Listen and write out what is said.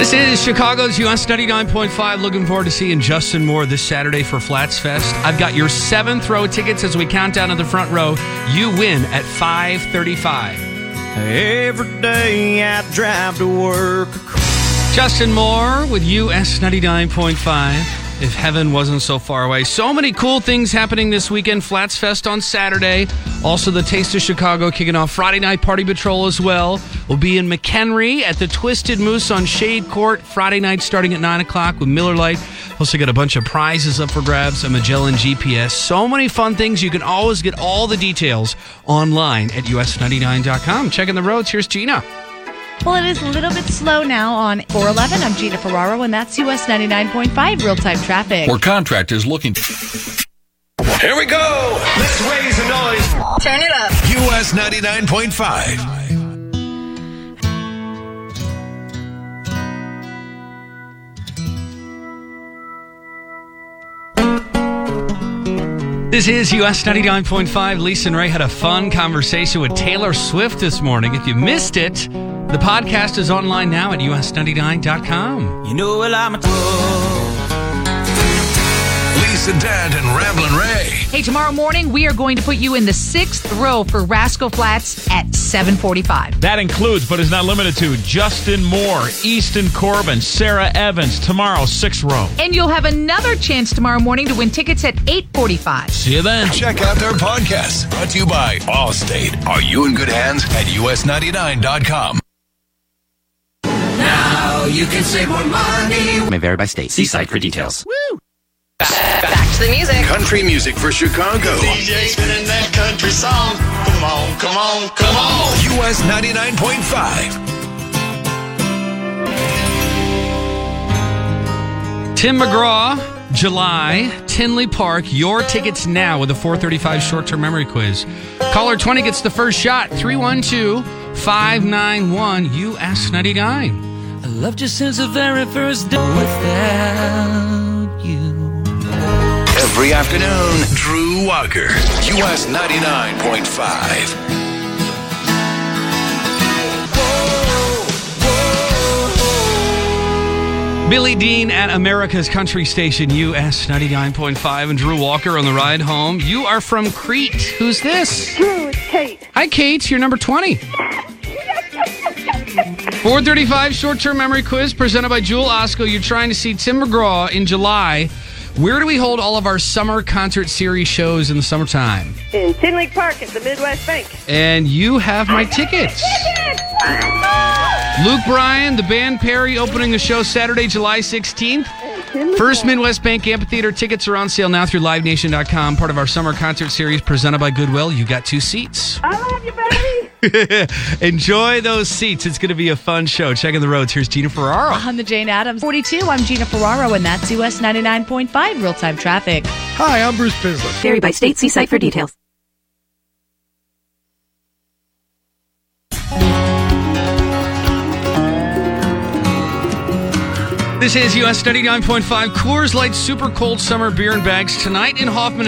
This is Chicago's US 99.5. Looking forward to seeing Justin Moore this Saturday for Flats Fest. I've got your 7th row tickets as we count down to the front row. You win at 5:35. Every day I drive to work. Justin Moore with US 99.5. If heaven wasn't so far away. So many cool things happening this weekend. Flats Fest on Saturday. Also the Taste of Chicago kicking off Friday night. Party Patrol as well. We'll be in McHenry at the Twisted Moose on Shade Court Friday night starting at 9 o'clock with Miller Lite. Also got a bunch of prizes up for grabs, a Magellan GPS. So many fun things. You can always get all the details online at us99.com. Checking the roads. Here's Gina. Well, it is a little bit slow now on 411. I'm Gina Ferraro, and that's US 99.5 real-time traffic. For contractors looking... Here we go! Let's raise the noise. Turn it up. US 99.5. This is US 99.5. Lisa and Ray had a fun conversation with Taylor Swift this morning. If you missed it, the podcast is online now at us99.com. You know, well, I'm a Lisa Dent and Ramblin' Ray. Hey, tomorrow morning, we are going to put you in the 6th row for Rascal Flats at 7:45. That includes, but is not limited to, Justin Moore, Easton Corbin, Sarah Evans, tomorrow, 6th row. And you'll have another chance tomorrow morning to win tickets at 8:45. See you then. Check out their podcast. Brought to you by Allstate. Are you in good hands? At us99.com. Now you can save more money. May vary by state. See site for details. Woo! Back to the music. Country music for Chicago. DJ spinning that country song. Come on, come on, come on. US 99.5. Tim McGraw, July, Tinley Park. Your tickets now with a 435 short-term memory quiz. Caller 20 gets the first shot. 312-591 US 99. I loved you since the very first day without you. Every afternoon, Drew Walker, US 99.5. Billy Dean at America's Country Station, US 99.5, and Drew Walker on the ride home. You are from Crete. Who's this? Drew, it's Kate. Hi, Kate. You're number 20. 435 short-term memory quiz presented by Jewel Osco. You're trying to see Tim McGraw in July. Where do we hold all of our summer concert series shows in the summertime? In Tinley Park at the Midwest Bank. And you have my tickets. Luke Bryan, the band Perry, opening the show Saturday, July 16th. First Midwest Bank Amphitheater. Tickets are on sale now through LiveNation.com. Part of our summer concert series presented by Goodwill. You got 2 seats. I love you, baby. Enjoy those seats. It's going to be a fun show. Checking the roads. Here's Gina Ferraro. I'm the Jane Addams. 42. I'm Gina Ferraro, and that's US 99.5 real-time traffic. Hi, I'm Bruce Bislett. Vary by state. See site for details. This is US 99.5 Coors Light Super Cold Summer Beer and Bags tonight in Hoffman.